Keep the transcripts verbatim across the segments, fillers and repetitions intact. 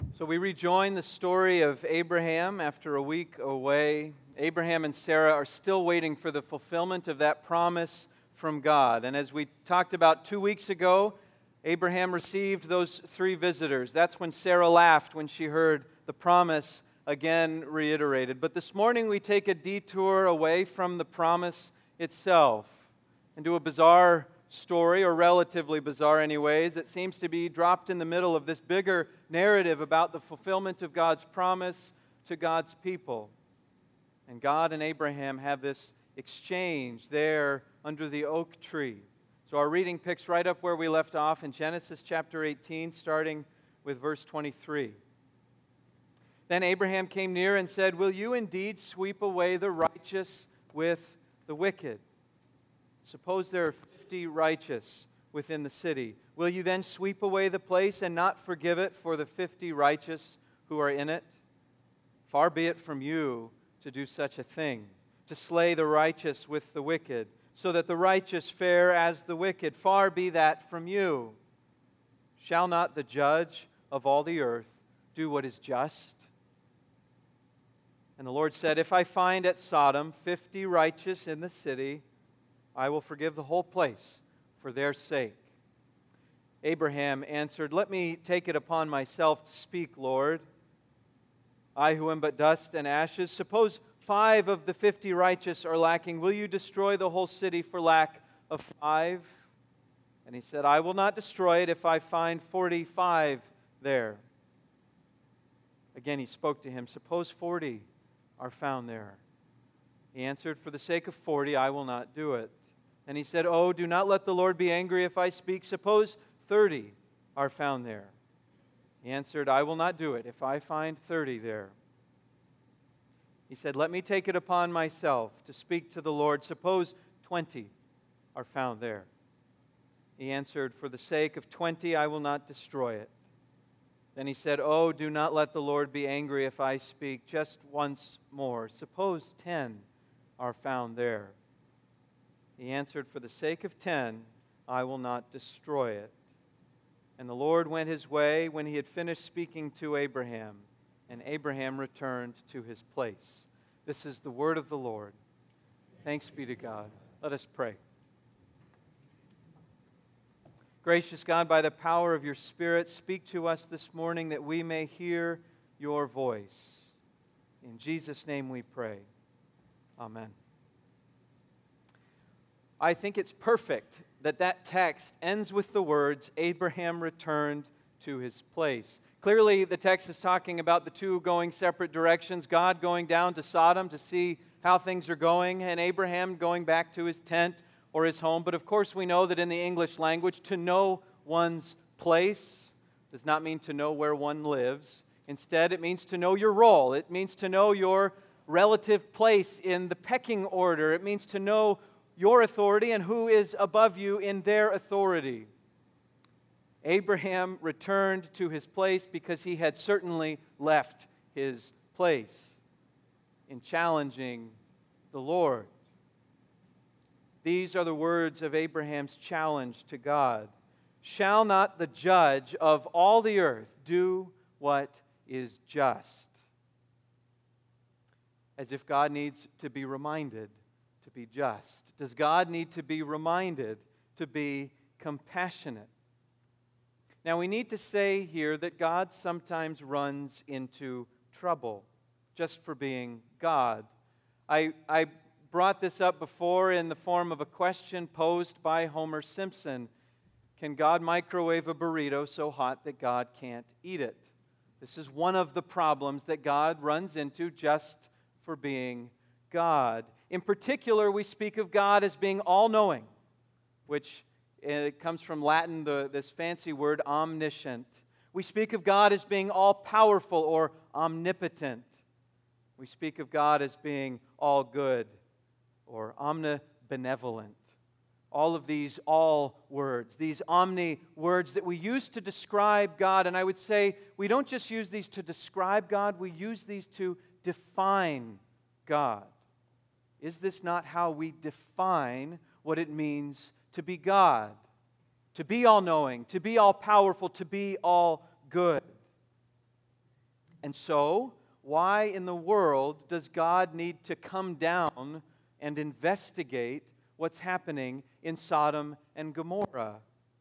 So we rejoin the story of Abraham after a week away. Abraham and Sarah are still waiting for the fulfillment of that promise from God. And as we talked about two weeks ago, Abraham received those three visitors. That's when Sarah laughed when she heard the promise again reiterated. But this morning we take a detour away from the promise itself into a bizarre story, or relatively bizarre anyways. It seems to be dropped in the middle of this bigger narrative about the fulfillment of God's promise to God's people. And God and Abraham have this exchange there under the oak tree. So our reading picks right up where we left off in Genesis chapter eighteen, starting with verse twenty-three. Then Abraham came near and said, "Will you indeed sweep away the righteous with the wicked? Suppose there are fifty righteous within the city. Will you then sweep away the place and not forgive it for the fifty righteous who are in it? Far be it from you to do such a thing, to slay the righteous with the wicked, so that the righteous fare as the wicked. Far be that from you. Shall not the judge of all the earth do what is just?" And the Lord said, "If I find at Sodom fifty righteous in the city, I will forgive the whole place for their sake." Abraham answered, "Let me take it upon myself to speak, Lord. I who am but dust and ashes. Suppose five of the fifty righteous are lacking. Will you destroy the whole city for lack of five?" And he said, "I will not destroy it if I find forty-five there." Again he spoke to him, "Suppose forty are found there." He answered, "For the sake of forty, I will not do it." And he said, "Oh, do not let the Lord be angry if I speak. Suppose thirty are found there." He answered, "I will not do it if I find thirty there." He said, "Let me take it upon myself to speak to the Lord. Suppose twenty are found there." He answered, "For the sake of twenty, I will not destroy it." Then he said, "Oh, do not let the Lord be angry if I speak just once more. Suppose ten are found there." He answered, "For the sake of ten, I will not destroy it." And the Lord went his way when he had finished speaking to Abraham, and Abraham returned to his place. This is the word of the Lord. Thanks be to God. Let us pray. Gracious God, by the power of your Spirit, speak to us this morning that we may hear your voice. In Jesus' name we pray. Amen. I think it's perfect that that text ends with the words, "Abraham returned to his place." Clearly, the text is talking about the two going separate directions, God going down to Sodom to see how things are going, and Abraham going back to his tent or his home. But of course, we know that in the English language, to know one's place does not mean to know where one lives. Instead, it means to know your role. It means to know your relative place in the pecking order. It means to know your authority and who is above you in their authority. Abraham returned to his place because he had certainly left his place in challenging the Lord. These are the words of Abraham's challenge to God. "Shall not the judge of all the earth do what is just?" As if God needs to be reminded to be just. Does God need to be reminded to be compassionate? Now we need to say here that God sometimes runs into trouble just for being God. I, I brought this up before in the form of a question posed by Homer Simpson. Can God microwave a burrito so hot that God can't eat it? This is one of the problems that God runs into just for being God. In particular, we speak of God as being all-knowing, which it comes from Latin, the, this fancy word omniscient. We speak of God as being all-powerful or omnipotent. We speak of God as being all-good or omnibenevolent. All of these all words, these omni words that we use to describe God. And I would say we don't just use these to describe God, we use these to define God. Is this not how we define what it means to be God? To be all-knowing, to be all-powerful, to be all-good. And so, why in the world does God need to come down and investigate what's happening in Sodom and Gomorrah?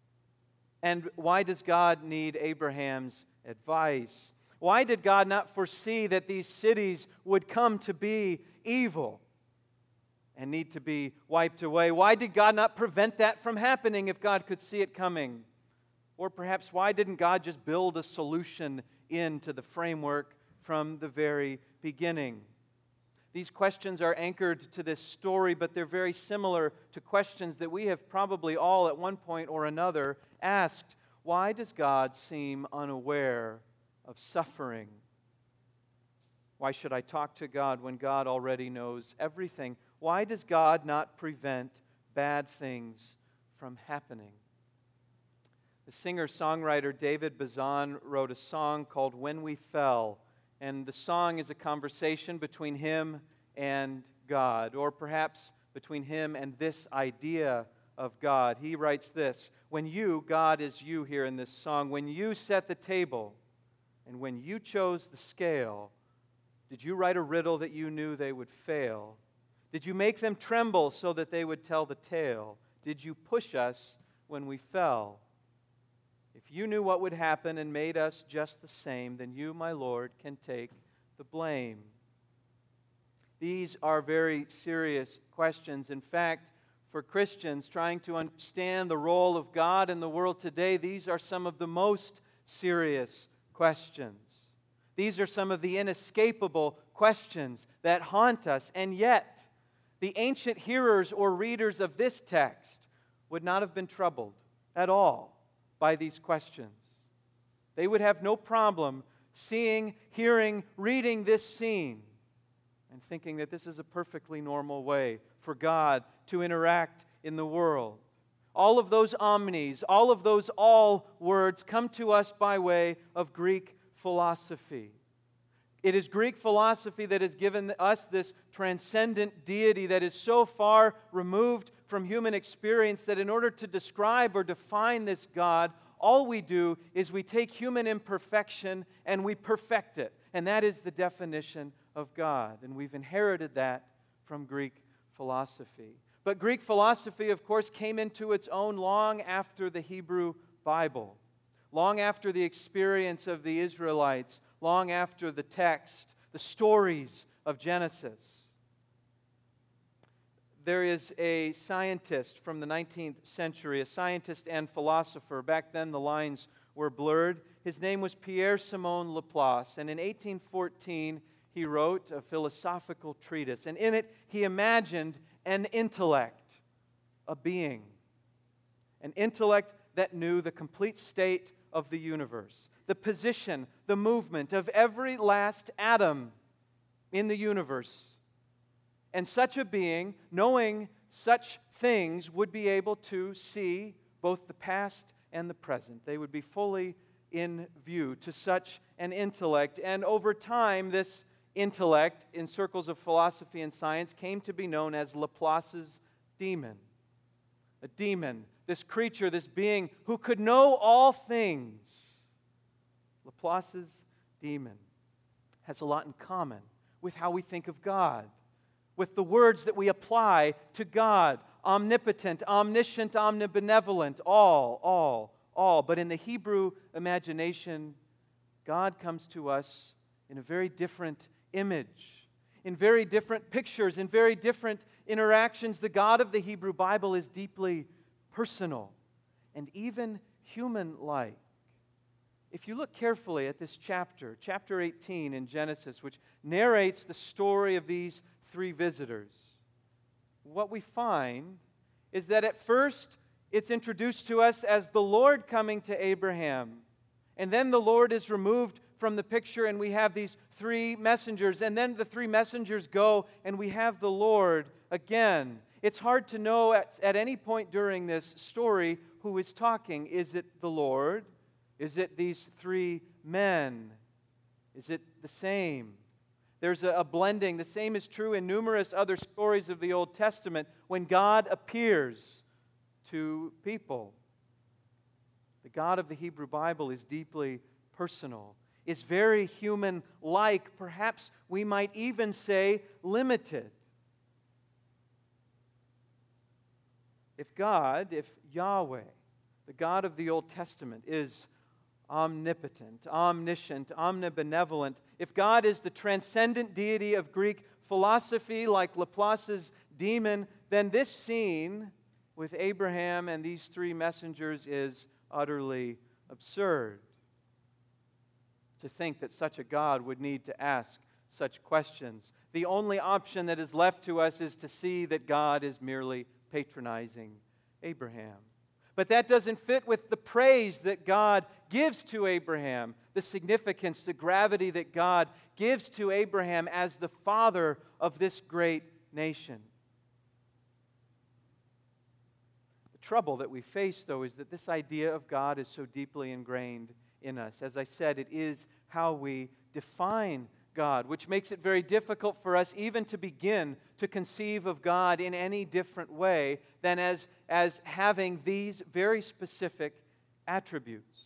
And why does God need Abraham's advice? Why did God not foresee that these cities would come to be evil and need to be wiped away? Why did God not prevent that from happening if God could see it coming? Or perhaps why didn't God just build a solution into the framework from the very beginning? These questions are anchored to this story, but they're very similar to questions that we have probably all at one point or another asked. Why does God seem unaware of suffering? Why should I talk to God when God already knows everything? Why does God not prevent bad things from happening? The singer-songwriter David Bazan wrote a song called When We Fell, and the song is a conversation between him and God, or perhaps between him and this idea of God. He writes this: when you, God is you here in this song, when you set the table and when you chose the scale, did you write a riddle that you knew they would fail? Did you make them tremble so that they would tell the tale? Did you push us when we fell? If you knew what would happen and made us just the same, then you, my Lord, can take the blame. These are very serious questions. In fact, for Christians trying to understand the role of God in the world today, these are some of the most serious questions. These are some of the inescapable questions that haunt us. And yet, the ancient hearers or readers of this text would not have been troubled at all by these questions. They would have no problem seeing, hearing, reading this scene and thinking that this is a perfectly normal way for God to interact in the world. All of those omnis, all of those all words come to us by way of Greek philosophy. It is Greek philosophy that has given us this transcendent deity that is so far removed from human experience that in order to describe or define this God, all we do is we take human imperfection and we perfect it. And that is the definition of God. And we've inherited that from Greek philosophy. But Greek philosophy, of course, came into its own long after the Hebrew Bible, long after the experience of the Israelites, long after the text, the stories of Genesis. There is a scientist from the nineteenth century, a scientist and philosopher. Back then the lines were blurred. His name was Pierre-Simon Laplace, and in eighteen fourteen he wrote a philosophical treatise, and in it he imagined an intellect, a being, an intellect that knew the complete state of the universe, the position, the movement of every last atom in the universe. And such a being, knowing such things, would be able to see both the past and the present. They would be fully in view to such an intellect. And over time, this intellect, in circles of philosophy and science, came to be known as Laplace's demon. A demon, this creature, this being who could know all things. Laplace's demon has a lot in common with how we think of God, with the words that we apply to God: omnipotent, omniscient, omnibenevolent, all, all, all. But in the Hebrew imagination, God comes to us in a very different image, in very different pictures, in very different interactions. The God of the Hebrew Bible is deeply personal and even human-like. If you look carefully at this chapter, chapter eighteen in Genesis, which narrates the story of these three visitors, what we find is that at first it's introduced to us as the Lord coming to Abraham. And then the Lord is removed from the picture and we have these three messengers. And then the three messengers go and we have the Lord again. It's hard to know at, at any point during this story who is talking. Is it the Lord? Is it these three men? Is it the same? There's a, a blending. The same is true in numerous other stories of the Old Testament when God appears to people. The God of the Hebrew Bible is deeply personal. is very human-like. Perhaps we might even say limited. If God, if Yahweh, the God of the Old Testament, is omnipotent, omniscient, omnibenevolent, if God is the transcendent deity of Greek philosophy like Laplace's demon, then this scene with Abraham and these three messengers is utterly absurd. To think that such a God would need to ask such questions. The only option that is left to us is to see that God is merely patronizing Abraham. But that doesn't fit with the praise that God gives to Abraham, the significance, the gravity that God gives to Abraham as the father of this great nation. The trouble that we face, though, is that this idea of God is so deeply ingrained in us. As I said, it is how we define God, which makes it very difficult for us even to begin to conceive of God in any different way than as, as having these very specific attributes.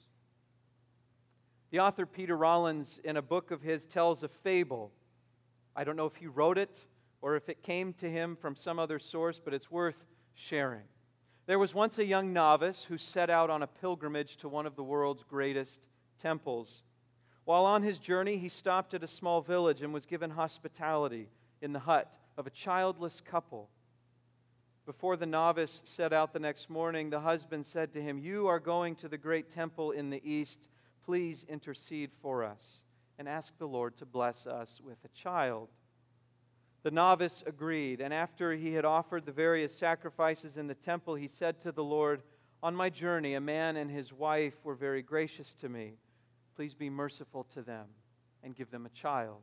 The author Peter Rollins, in a book of his, tells a fable. I don't know if he wrote it or if it came to him from some other source, but it's worth sharing. There was once a young novice who set out on a pilgrimage to one of the world's greatest temples. While on his journey, he stopped at a small village and was given hospitality in the hut of a childless couple. Before the novice set out the next morning, the husband said to him, "You are going to the great temple in the east. Please intercede for us and ask the Lord to bless us with a child." The novice agreed, and after he had offered the various sacrifices in the temple, he said to the Lord, "On my journey, a man and his wife were very gracious to me. Please be merciful to them and give them a child."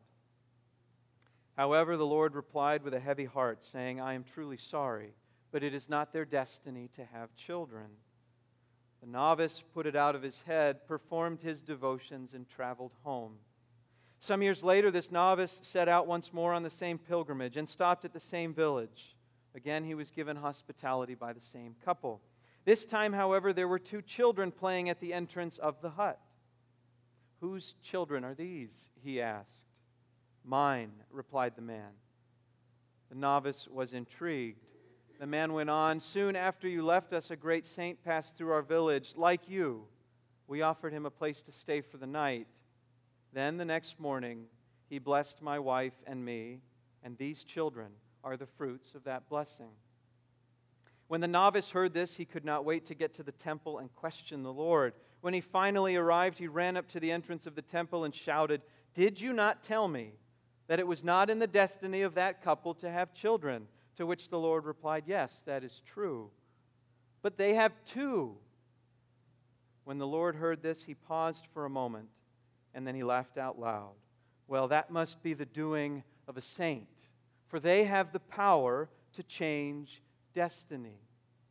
However, the Lord replied with a heavy heart, saying, "I am truly sorry, but it is not their destiny to have children." The novice put it out of his head, performed his devotions, and traveled home. Some years later, this novice set out once more on the same pilgrimage and stopped at the same village. Again, he was given hospitality by the same couple. This time, however, there were two children playing at the entrance of the hut. "Whose children are these?" he asked. "Mine," replied the man. The novice was intrigued. The man went on, "Soon after you left us, a great saint passed through our village. Like you, we offered him a place to stay for the night. Then the next morning, he blessed my wife and me, and these children are the fruits of that blessing." When the novice heard this, he could not wait to get to the temple and question the Lord. When he finally arrived, he ran up to the entrance of the temple and shouted, "Did you not tell me that it was not in the destiny of that couple to have children?" To which the Lord replied, "Yes, that is true. But they have two." When the Lord heard this, he paused for a moment, and then he laughed out loud. "Well, that must be the doing of a saint, for they have the power to change destiny."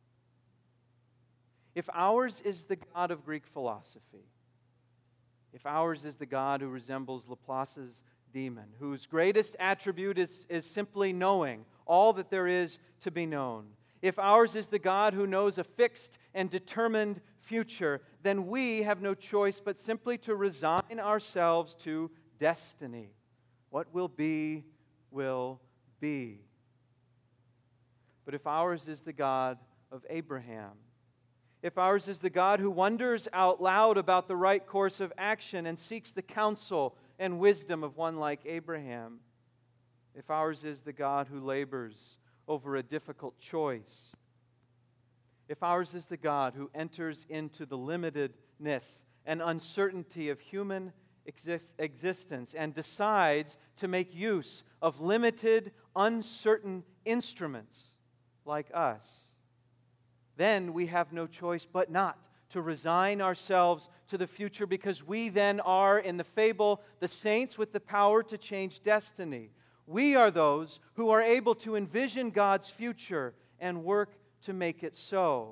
If ours is the God of Greek philosophy, if ours is the God who resembles Laplace's demon, whose greatest attribute is, is simply knowing all that there is to be known, if ours is the God who knows a fixed and determined future, then we have no choice but simply to resign ourselves to destiny. What will be, will be. But if ours is the God of Abraham, if ours is the God who wonders out loud about the right course of action and seeks the counsel and wisdom of one like Abraham, if ours is the God who labors over a difficult choice, if ours is the God who enters into the limitedness and uncertainty of human exist- existence and decides to make use of limited, uncertain instruments like us, then we have no choice but not to resign ourselves to the future, because we then are, in the fable, the saints with the power to change destiny. We are those who are able to envision God's future and work to make it so.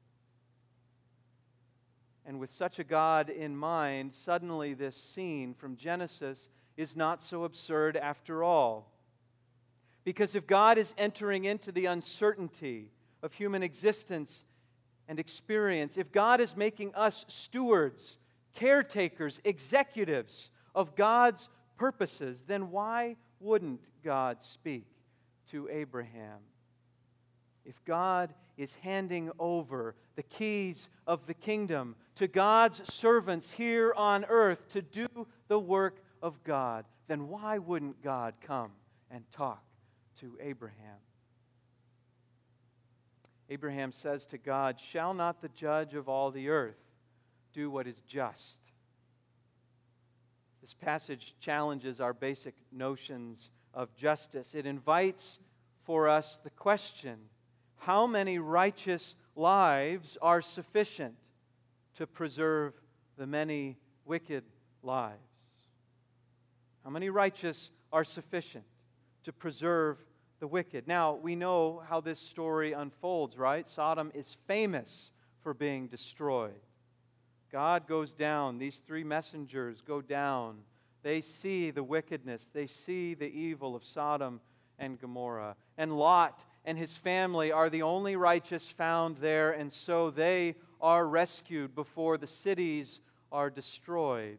And with such a God in mind, suddenly this scene from Genesis is not so absurd after all. Because if God is entering into the uncertainty of human existence and experience, if God is making us stewards, caretakers, executives of God's purposes, then why wouldn't God speak to Abraham? If God is handing over the keys of the kingdom to God's servants here on earth to do the work of God, then why wouldn't God come and talk to Abraham? Abraham says to God, "Shall not the judge of all the earth do what is just?" This passage challenges our basic notions of justice. It invites for us the question, how many righteous lives are sufficient to preserve the many wicked lives? How many righteous are sufficient to preserve the wicked? Now, we know how this story unfolds, right? Sodom is famous for being destroyed. God goes down. These three messengers go down. They see the wickedness. They see the evil of Sodom and Gomorrah. And Lot and his family are the only righteous found there, and so they are rescued before the cities are destroyed.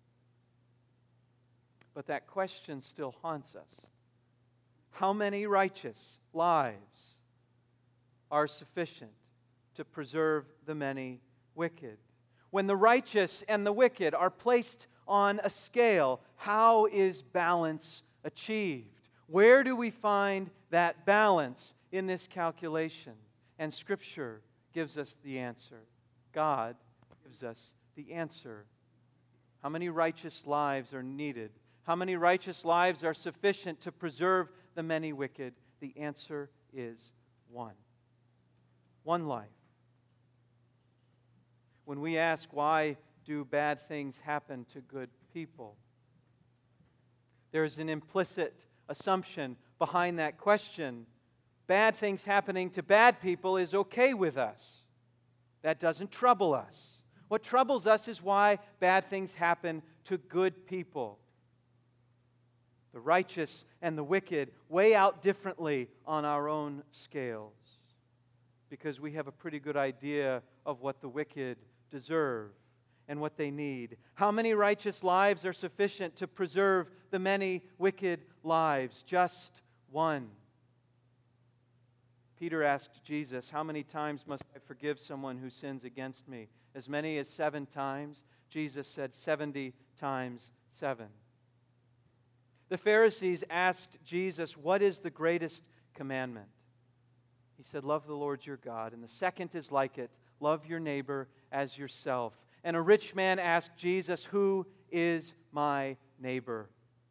But that question still haunts us. How many righteous lives are sufficient to preserve the many wicked? When the righteous and the wicked are placed on a scale, how is balance achieved? Where do we find that balance in this calculation? And Scripture gives us the answer. God gives us the answer. How many righteous lives are needed? How many righteous lives are sufficient to preserve the many wicked? The answer is one. One life. When we ask, why do bad things happen to good people? There is an implicit assumption behind that question. Bad things happening to bad people is okay with us. That doesn't trouble us. What troubles us is why bad things happen to good people. The righteous and the wicked weigh out differently on our own scales because we have a pretty good idea of what the wicked deserve and what they need. How many righteous lives are sufficient to preserve the many wicked lives? Just one. Peter asked Jesus, "How many times must I forgive someone who sins against me? As many as seven times?" Jesus said, seventy times seven. The Pharisees asked Jesus, "What is the greatest commandment?" He said, "Love the Lord your God. And the second is like it, love your neighbor as yourself." And a rich man asked Jesus, "Who is my neighbor?"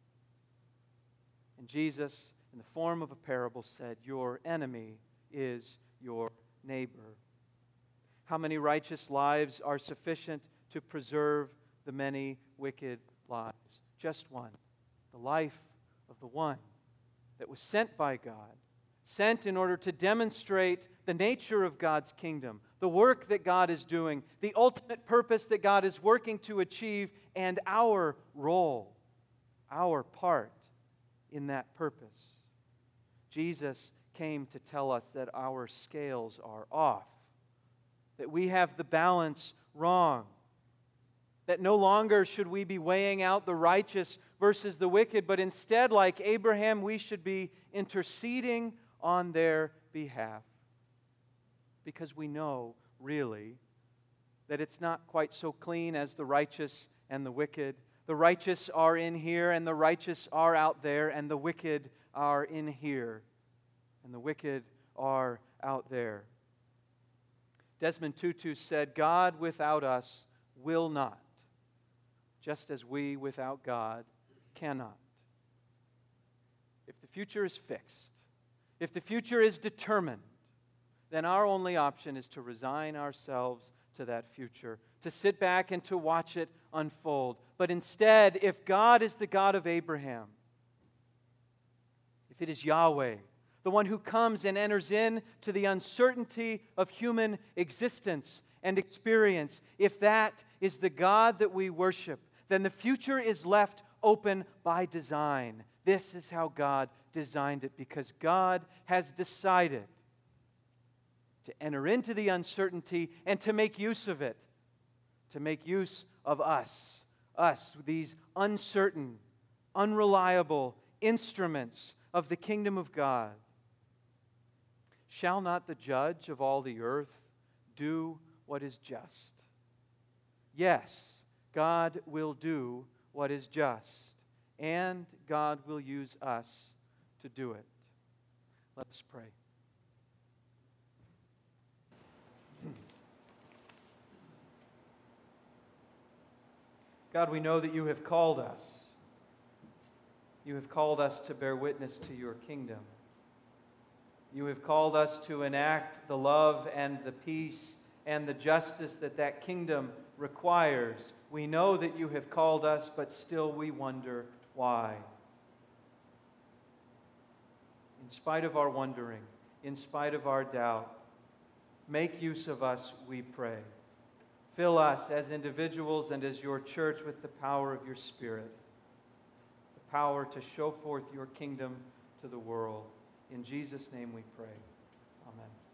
And Jesus, in the form of a parable, said, "Your enemy is your neighbor." How many righteous lives are sufficient to preserve the many wicked lives? Just one. The life of the one that was sent by God, sent in order to demonstrate the nature of God's kingdom, the work that God is doing, the ultimate purpose that God is working to achieve, and our role, our part in that purpose. Jesus came to tell us that our scales are off, that we have the balance wrong, that no longer should we be weighing out the righteous versus the wicked, but instead, like Abraham, we should be interceding on their behalf. Because we know, really, that it's not quite so clean as the righteous and the wicked. The righteous are in here, and the righteous are out there, and the wicked are in here, and the wicked are out there. Desmond Tutu said, "God without us will not, just as we without God cannot." If the future is fixed, if the future is determined, then our only option is to resign ourselves to that future, to sit back and to watch it unfold. But instead, if God is the God of Abraham, if it is Yahweh, the one who comes and enters into the uncertainty of human existence and experience, if that is the God that we worship, then the future is left open by design. This is how God designed it, because God has decided to enter into the uncertainty and to make use of it, to make use of us, us, these uncertain, unreliable instruments of the kingdom of God. Shall not the judge of all the earth do what is just? Yes, God will do what is just, and God will use us to do it. Let us pray. God, we know that you have called us. You have called us to bear witness to your kingdom. You have called us to enact the love and the peace and the justice that that kingdom requires. We know that you have called us, but still we wonder why. In spite of our wondering, in spite of our doubt, make use of us, we pray. Fill us as individuals and as your church with the power of your Spirit, the power to show forth your kingdom to the world. In Jesus' name we pray. Amen.